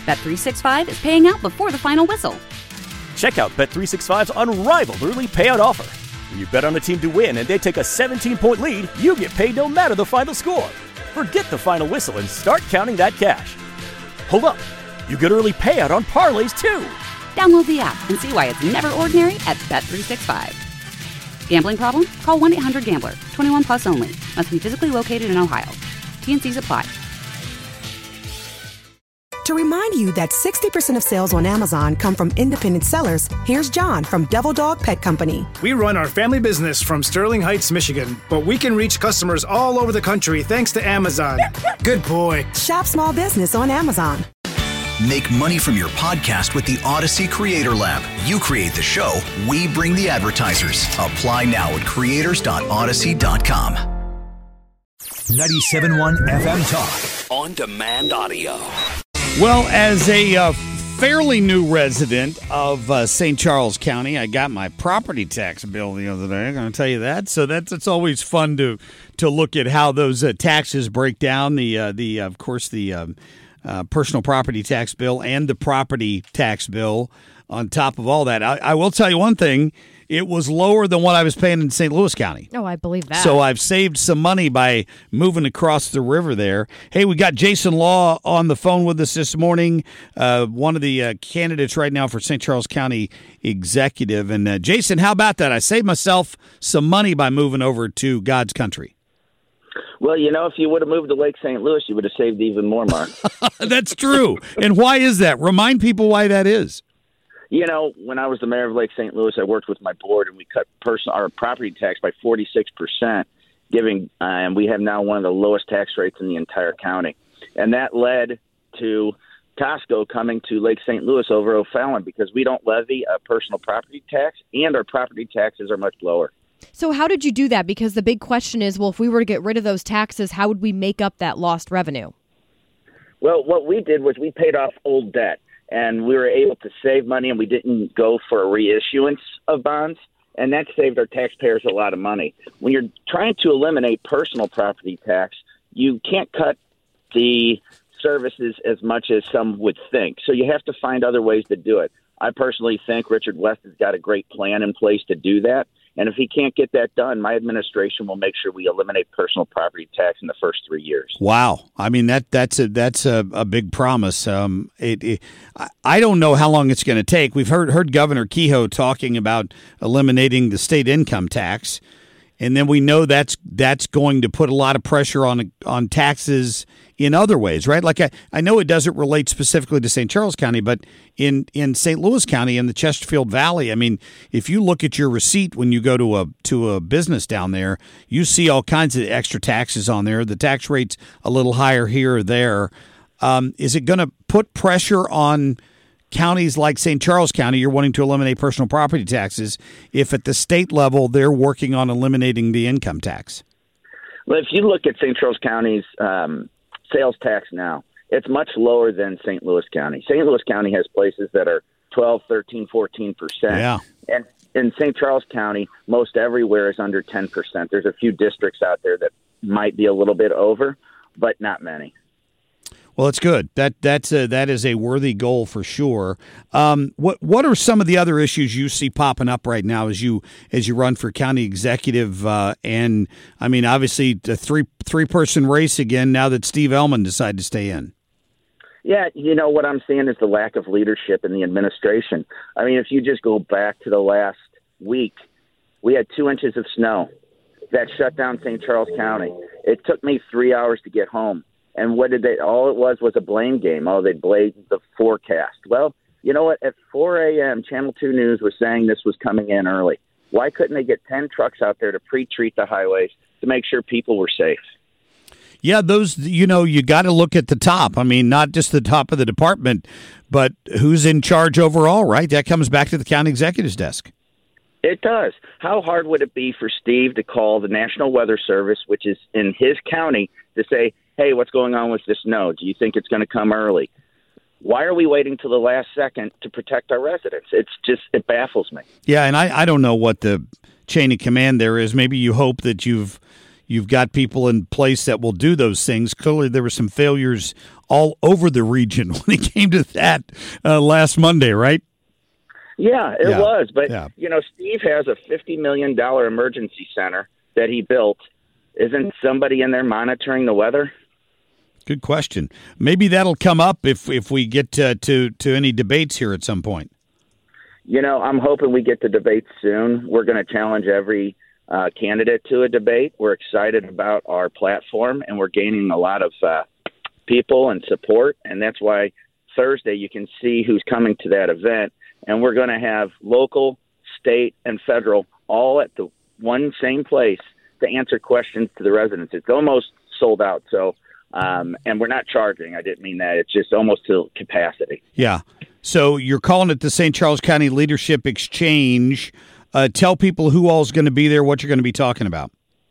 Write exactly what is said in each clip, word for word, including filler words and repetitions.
Bet three sixty-five is paying out before the final whistle. Check out Bet three sixty-five's unrivaled early payout offer. When you bet on a team to win and they take a seventeen-point lead, you get paid no matter the final score. Forget the final whistle and start counting that cash. Hold up. You get early payout on parlays, too. Download the app and see why it's never ordinary at Bet three sixty-five. Gambling problem? Call one eight hundred gambler. twenty-one plus only. Must be physically located in Ohio. T N Cs apply. To remind you that sixty percent of sales on Amazon come from independent sellers, here's John from Devil Dog Pet Company. We run our family business from Sterling Heights, Michigan, but we can reach customers all over the country thanks to Amazon. Good boy. Shop small business on Amazon. Make money from your podcast with the Odyssey Creator Lab. You create the show, we bring the advertisers. Apply now at creators dot odyssey dot com. ninety-seven point one F M Talk. On demand audio. Well, as a uh, fairly new resident of uh, Saint Charles County, I got my property tax bill the other day. I'm going to tell you that. So that's it's always fun to to look at how those uh, taxes break down. The uh, the uh, of course the um, uh, personal property tax bill and the property tax bill. On top of all that, I, I will tell you one thing. It was lower than what I was paying in Saint Louis County. Oh, I believe that. So I've saved some money by moving across the river there. Hey, we got Jason Law on the phone with us this morning, uh, one of the uh, candidates right now for Saint Charles County Executive. And uh, Jason, how about that? I saved myself some money by moving over to God's country. Well, you know, if you would have moved to Lake Saint Louis, you would have saved even more, Mark. That's true. And why is that? Remind people why that is. You know, when I was the mayor of Lake Saint Louis, I worked with my board, and we cut person our property tax by forty-six percent, giving, uh, and we have now one of the lowest tax rates in the entire county. And that led to Costco coming to Lake Saint Louis over O'Fallon because we don't levy a personal property tax, and our property taxes are much lower. So how did you do that? Because the big question is, well, if we were to get rid of those taxes, how would we make up that lost revenue? Well, what we did was we paid off old debt. And we were able to save money, and we didn't go for a reissuance of bonds, and that saved our taxpayers a lot of money. When you're trying to eliminate personal property tax, you can't cut the services as much as some would think. So you have to find other ways to do it. I personally think Richard West has got a great plan in place to do that. And if he can't get that done, my administration will make sure we eliminate personal property tax in the first three years. Wow. I mean, that that's a that's a, a big promise. Um, it, it, I don't know how long it's going to take. We've heard heard Governor Kehoe talking about eliminating the state income tax, and then we know that's that's going to put a lot of pressure on on taxes in other ways, right? Like I, I know it doesn't relate specifically to Saint Charles County, but in, in Saint Louis County in the Chesterfield Valley, I mean, if you look at your receipt when you go to a to a business down there, you see all kinds of extra taxes on there. The tax rate's a little higher here or there. Um, is it going to put pressure on counties like Saint Charles County? You're wanting to eliminate personal property taxes if at the state level they're working on eliminating the income tax? Well, if you look at Saint Charles County's um, sales tax now, it's much lower than Saint Louis County. Saint Louis County has places that are twelve, thirteen, fourteen percent. Yeah. And in Saint Charles County, most everywhere is under ten percent. There's a few districts out there that might be a little bit over, but not many. Well, it's good. That that's a, that is a worthy goal for sure. Um, what what are some of the other issues you see popping up right now as you as you run for county executive? Uh, and I mean, obviously, the three three person race again now that Steve Ellman decided to stay in. Yeah, you know what I'm seeing is the lack of leadership in the administration. I mean, if you just go back to the last week, we had two inches of snow that shut down Saint Charles County. It took me three hours to get home. And what did they, all it was was a blame game. Oh, they blamed the forecast. Well, you know what? At four a.m., Channel two News was saying this was coming in early. Why couldn't they get ten trucks out there to pre-treat the highways to make sure people were safe? Yeah, those, you know, you got to look at the top. I mean, not just the top of the department, but who's in charge overall, right? That comes back to the county executive's desk. It does. How hard would it be for Steve to call the National Weather Service, which is in his county, to say, hey, what's going on with this snow? Do you think it's going to come early? Why are we waiting till the last second to protect our residents? It's just, it baffles me. Yeah, and I, I don't know what the chain of command there is. Maybe you hope that you've You've got people in place that will do those things. Clearly, there were some failures all over the region when it came to that uh, last Monday, right? Yeah, it yeah. was. But, yeah. you know, Steve has a fifty million dollars emergency center that he built. Isn't somebody in there monitoring the weather? Good question. Maybe that'll come up if if we get to, to, to any debates here at some point. You know, I'm hoping we get to debates soon. We're going to challenge every uh, candidate to a debate. We're excited about our platform, and we're gaining a lot of uh, people and support. And that's why Thursday you can see who's coming to that event. And we're going to have local, state, and federal all at the one same place to answer questions to the residents. It's almost sold out. So, um, and we're not charging. I didn't mean that. It's just almost to capacity. Yeah. So you're calling it the Saint Charles County Leadership Exchange. Uh, tell people who all is going to be there, what you're going to be talking about.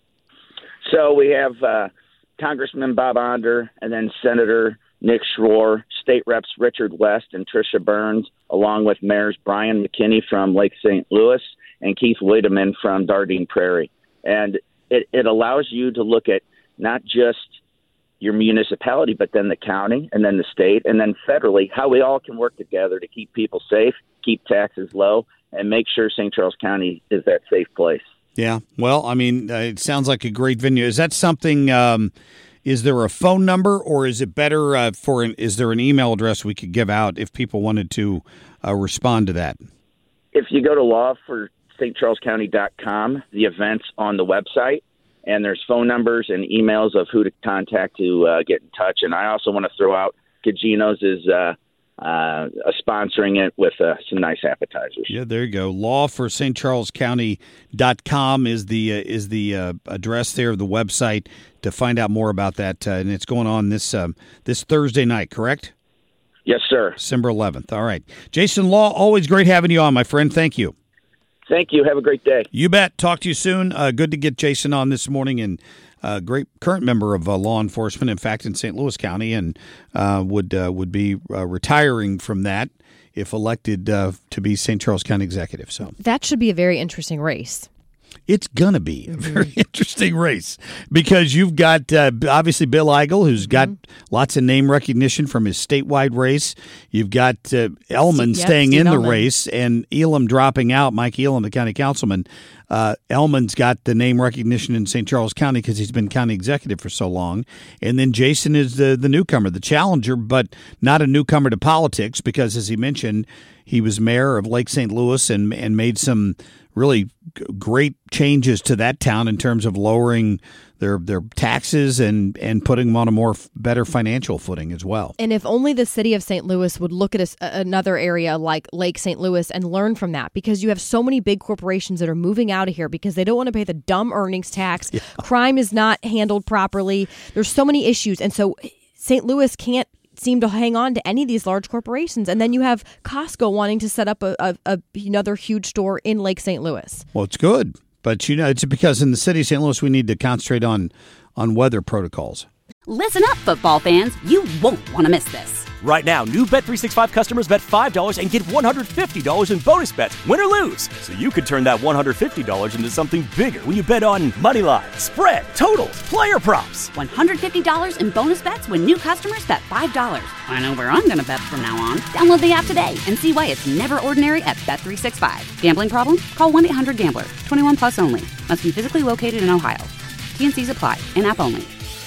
So we have uh, Congressman Bob Onder, and then Senator Nick Schroer, State Reps Richard West and Tricia Burns, along with Mayors Brian McKinney from Lake Saint Louis and Keith Wiedemann from Dardenne Prairie. And it, it allows you to look at not just your municipality, but then the county and then the state and then federally, how we all can work together to keep people safe, keep taxes low, and make sure Saint Charles County is that safe place. Yeah. Well, I mean, uh, it sounds like a great venue. Is that something, um, is there a phone number or is it better uh, for an, is there an email address we could give out if people wanted to uh, respond to that? If you go to law for st charles county dot com, the event's on the website. And there's phone numbers and emails of who to contact to uh, get in touch. And I also want to throw out Cagino's is uh, uh, sponsoring it with uh, some nice appetizers. Yeah, there you go. law for st charles county dot com is the uh, is the uh, address there of the website to find out more about that. Uh, and it's going on this um, this Thursday night, correct? Yes, sir. December eleventh. All right. Jason Law, always great having you on, my friend. Thank you. Thank you. Have a great day. You bet. Talk to you soon. Uh, good to get Jason on this morning, and uh, great current member of uh, law enforcement, in fact, in Saint Louis County, and uh, would uh, would be uh, retiring from that if elected uh, to be Saint Charles County executive. So that should be a very interesting race. It's going to be a very interesting race because you've got uh, obviously Bill Eigel, who's got mm-hmm. lots of name recognition from his statewide race. You've got uh, Elman yep, staying Steve in Elman. the race and Elam dropping out, Mike Elam, the county councilman. Uh, Elman's got the name recognition in Saint Charles County because he's been county executive for so long. And then Jason is the, the newcomer, the challenger, but not a newcomer to politics because, as he mentioned, he was mayor of Lake Saint Louis and and made some really g- great changes to that town in terms of lowering their their taxes and, and putting them on a more f- better financial footing as well. And if only the city of Saint Louis would look at a, another area like Lake Saint Louis and learn from that, because you have so many big corporations that are moving out of here because they don't want to pay the dumb earnings tax. Yeah. Crime is not handled properly. There's so many issues. And so Saint Louis can't seem to hang on to any of these large corporations. And then you have Costco wanting to set up a, a, a another huge store in Lake Saint Louis. Well, it's good. But, you know, it's because in the city of Saint Louis, we need to concentrate on, on weather protocols. Listen up, football fans. You won't want to miss this. Right now, new Bet three sixty-five customers bet five dollars and get one hundred fifty dollars in bonus bets, win or lose. So you could turn that one hundred fifty dollars into something bigger when you bet on money line, spread, totals, player props. one hundred fifty dollars in bonus bets when new customers bet five dollars. I know where I'm going to bet from now on. Download the app today and see why it's never ordinary at Bet three sixty-five. Gambling problem? Call one eight hundred gambler. twenty-one plus only. Must be physically located in Ohio. T N Cs apply. In-app only.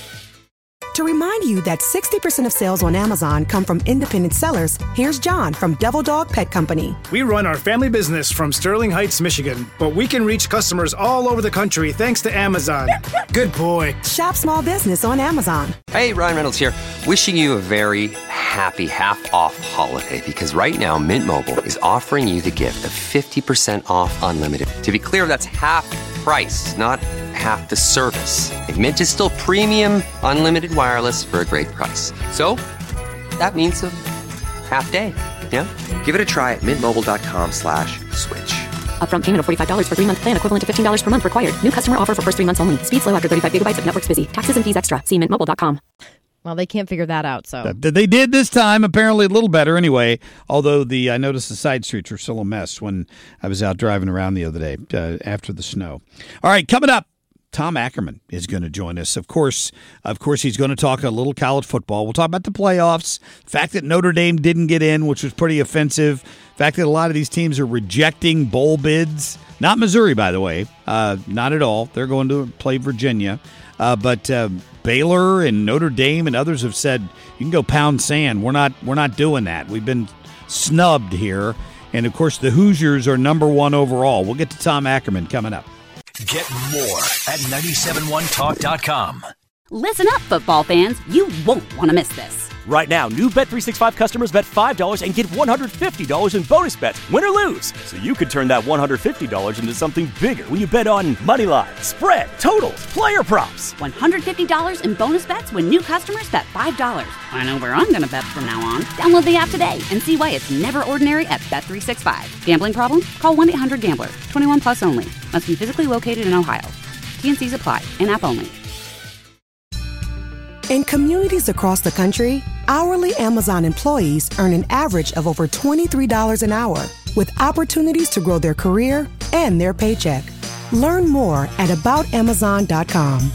To remind you that sixty percent of sales on Amazon come from independent sellers, here's John from Devil Dog Pet Company. We run our family business from Sterling Heights, Michigan, but we can reach customers all over the country thanks to Amazon. Good boy. Shop small business on Amazon. Hey, Ryan Reynolds here. Wishing you a very happy half-off holiday because right now Mint Mobile is offering you the gift of fifty percent off unlimited. To be clear, that's half price, not half the service. And Mint is still premium, unlimited wireless for a great price. So, that means a half day, yeah? Give it a try at mintmobile.com slash switch. Upfront payment of forty-five dollars for three-month plan equivalent to fifteen dollars per month required. New customer offer for first three months only. Speed slow after thirty-five gigabytes if network's busy. Taxes and fees extra. See mint mobile dot com. Well, they can't figure that out, so. They did this time, apparently a little better anyway, although the I noticed the side streets were still a mess when I was out driving around the other day uh, after the snow. All right, coming up, Tom Ackerman is going to join us. Of course, of course, he's going to talk a little college football. We'll talk about the playoffs, the fact that Notre Dame didn't get in, which was pretty offensive, the fact that a lot of these teams are rejecting bowl bids. Not Missouri, by the way, uh, not at all. They're going to play Virginia. Uh, but uh, Baylor and Notre Dame and others have said, you can go pound sand. We're not, we're not doing that. We've been snubbed here. And, of course, the Hoosiers are number one overall. We'll get to Tom Ackerman coming up. Get more at nine seven one talk dot com. Listen up, football fans. You won't want to miss this. Right now, new Bet three sixty-five customers bet five dollars and get one hundred fifty dollars in bonus bets, win or lose. So you could turn that one hundred fifty dollars into something bigger when you bet on money line, spread, totals, player props. one hundred fifty dollars in bonus bets when new customers bet five dollars. I know where I'm going to bet from now on. Download the app today and see why it's never ordinary at Bet three sixty-five. Gambling problem? Call one eight hundred gambler. twenty-one plus only. Must be physically located in Ohio. T and C's apply. In-app only. In communities across the country, hourly Amazon employees earn an average of over twenty-three dollars an hour, with opportunities to grow their career and their paycheck. Learn more at about amazon dot com.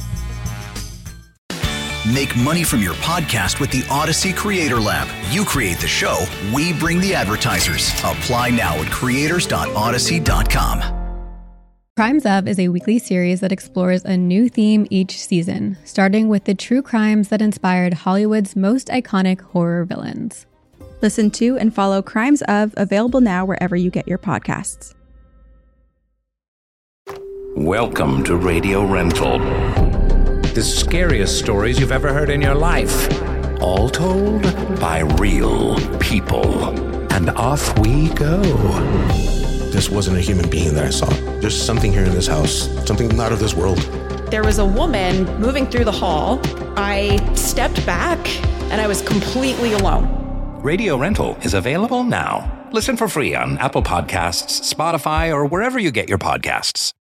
Make money from your podcast with the Odyssey Creator Lab. You create the show, we bring the advertisers. Apply now at creators dot odyssey dot com. Crimes Of is a weekly series that explores a new theme each season, starting with the true crimes that inspired Hollywood's most iconic horror villains. Listen to and follow Crimes Of, available now wherever you get your podcasts. Welcome to Radio Rental. The scariest stories you've ever heard in your life. All told by real people. And off we go. This wasn't a human being that I saw. There's something here in this house, something not of this world. There was a woman moving through the hall. I stepped back and I was completely alone. Radio Rental is available now. Listen for free on Apple Podcasts, Spotify, or wherever you get your podcasts.